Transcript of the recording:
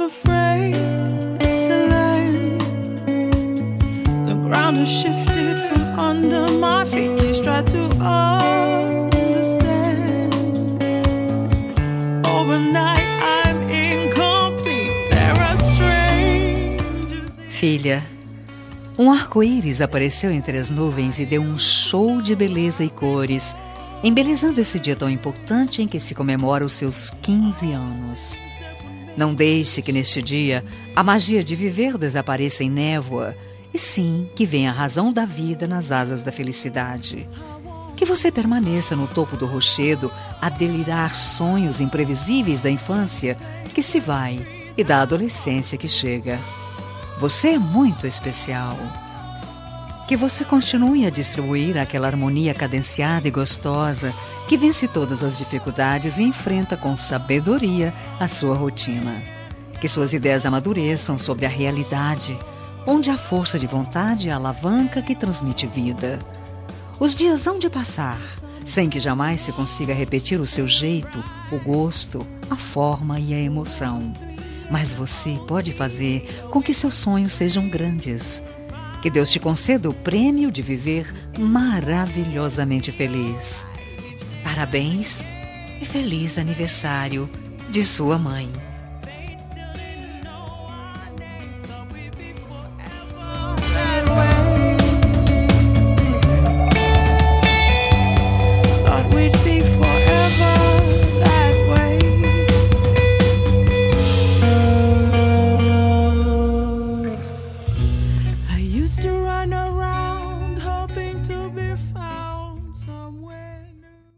I'm afraid to learn. The ground has shifted from under my feet. Please try to understand. Overnight I'm incomplete. There are strangers. Filha, um arco-íris apareceu entre as nuvens e deu um show de beleza e cores, embelezando esse dia tão importante em que se comemora os seus 15 anos. Não deixe que neste dia a magia de viver desapareça em névoa, e sim que venha a razão da vida nas asas da felicidade. Que você permaneça no topo do rochedo a delirar sonhos imprevisíveis da infância que se vai e da adolescência que chega. Você é muito especial. Que você continue a distribuir aquela harmonia cadenciada e gostosa que vence todas as dificuldades e enfrenta com sabedoria a sua rotina. Que suas ideias amadureçam sobre a realidade, onde a força de vontade é a alavanca que transmite vida. Os dias hão de passar, sem que jamais se consiga repetir o seu jeito, o gosto, a forma e a emoção. Mas você pode fazer com que seus sonhos sejam grandes. Que Deus te conceda o prêmio de viver maravilhosamente feliz. Parabéns e feliz aniversário de sua mãe.